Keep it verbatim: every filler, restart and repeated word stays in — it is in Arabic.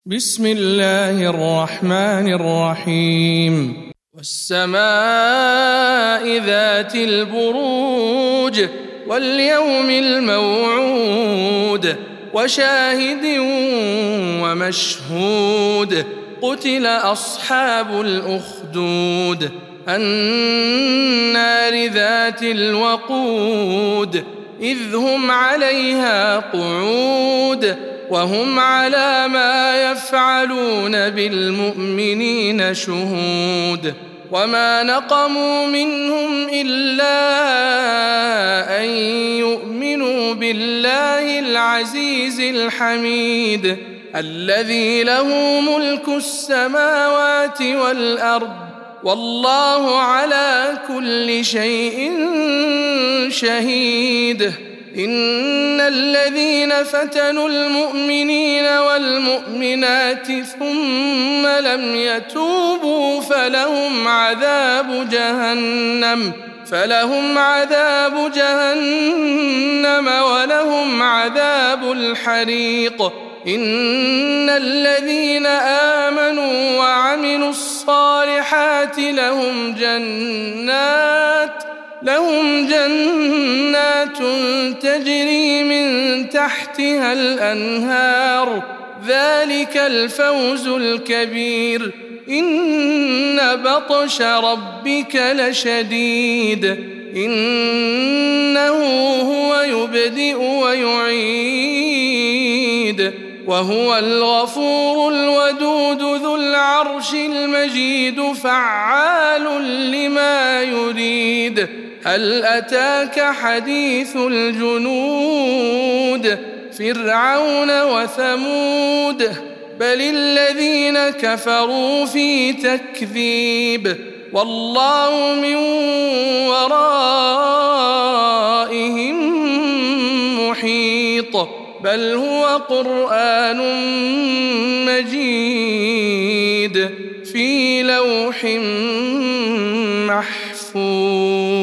بسم الله الرحمن الرحيم والسماء ذات البروج واليوم الموعود وشاهد ومشهود قتل أصحاب الأخدود النار ذات الوقود إذ هم عليها قعود وهم على ما يفعلون بالمؤمنين شهود وما نقموا منهم إلا أن يؤمنوا بالله العزيز الحميد الذي له ملك السماوات والأرض والله على كل شيء شهيد إن الذين فتنوا المؤمنين والمؤمنات ثم لم يتوبوا فلهم عذاب جهنم فلهم عذاب جهنم ولهم عذاب الحريق إن الذين آمنوا وعملوا الصالحات لهم جنات لهم جنات تجري من تحتها الأنهار ذلك الفوز الكبير إن بطش ربك لشديد إنه هو يبدئ ويعيد وهو الغفور الودود ذو العرش المجيد فعال لما يريد هل أتاك حديث الجنود فرعون وثمود بل الذين كفروا في تكذيب والله من ورائهم محيط بل هو قرآن مجيد في لوح محفوظ.